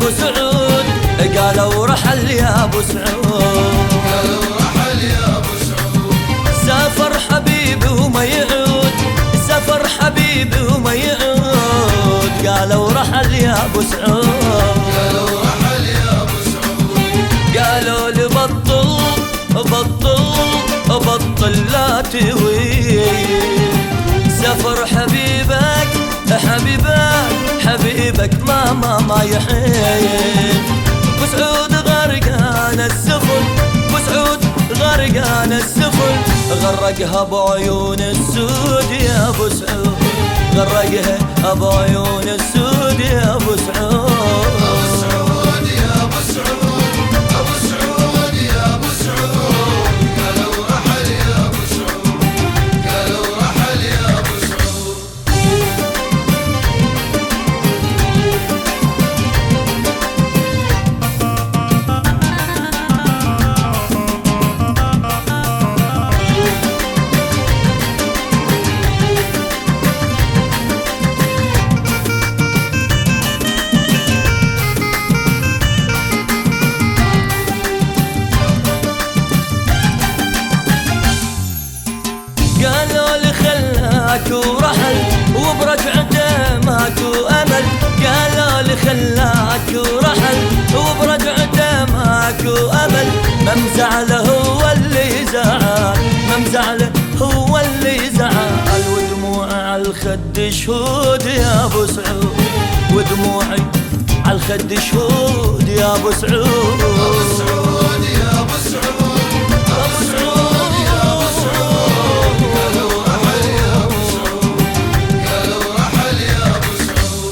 ابو سعود، قالوا رحل يا ابو سعود، قالوا رحل يا ابو سعود. سافر حبيبي وما يعود، سافر حبيبي وما يعود، قالوا رحل يا ابو سعود، قالوا رحل يا ابو سعود. قالوا لي بطل بطل لا تهوين، سافر حبيبك حبيبك ما يحين. ابو سعود غرقان السفن، ابو سعود غرقان السفن، غرقها بعيون السود يا ابو سعود، غرقها بعيون السود يا ابو سعود. ابو سعود يا ابو سعود، ابو سعود يا ابو سعود، قالوا رحل يا ابو سعود، قالوا رحل يا ابو سعود. قالوا لي خلاك ورحل وبرجعته ماكو امل، قالوا لي خلاك ورحل وبرجعته ماكو امل، ما مزعله هو اللي زعل، ما مزعله هو اللي زعل، ودموعي على الخد شهود يا ابو سعود، ودموعي على الخد شهود يا ابو سعود. ابو سعود يا ابو سعود، ابو سعود يا ابو سعود، قالوا رحل يا ابو سعود، قالوا رحل يا ابو سعود.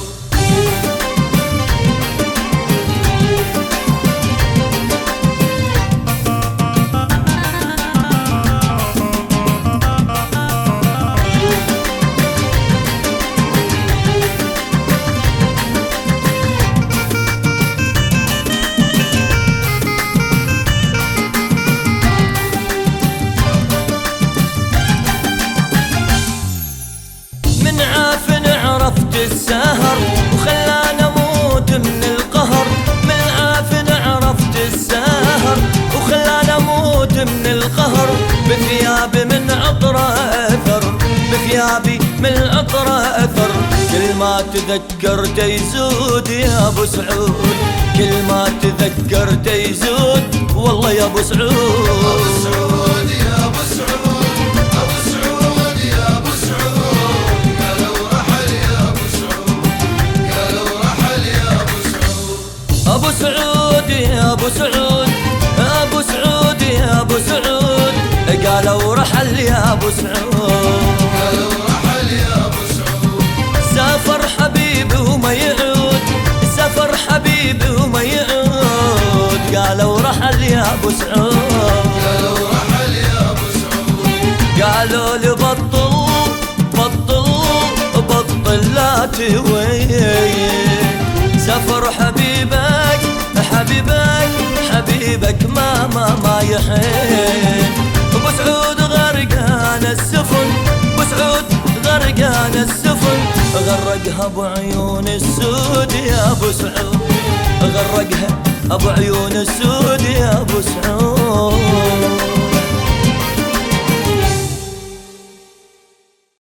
من عافن عرفت السهر وخلاني اموت من القهر، من عافن عرفت السهر وخلاني اموت من القهر، بثيابي من عطره اثر، بثيابي من عطره اثر، كل ما تذكرت يزود يا ابو سعود، كل ما تذكرت يزود والله يا ابو سعود. ابو سعود يا ابو سعود، ابو سعود يا ابو سعود، قالوا رحل يا ابو سعود، قالوا رحل يا ابو سعود. ابو سعود يا ابو سعود، ابو سعود يا ابو سعود، قالوا رحل يا ابو سعود، قالوا رحل يا ابو سعود. سافر حبيبي وما يعود، سافر حبيبي وما يعود، قالوا رحل يا ابو سعود، قالوا رحل يا ابو سعود. قالوا لي بطل لا تهوين، سافر حبيبك ما يحين. ابو سعود غرقان السفن، ابو سعود غرقان السفن، غرقها بعيون السود يا ابو سعود، غرقها بعيون السود يا ابو سعود.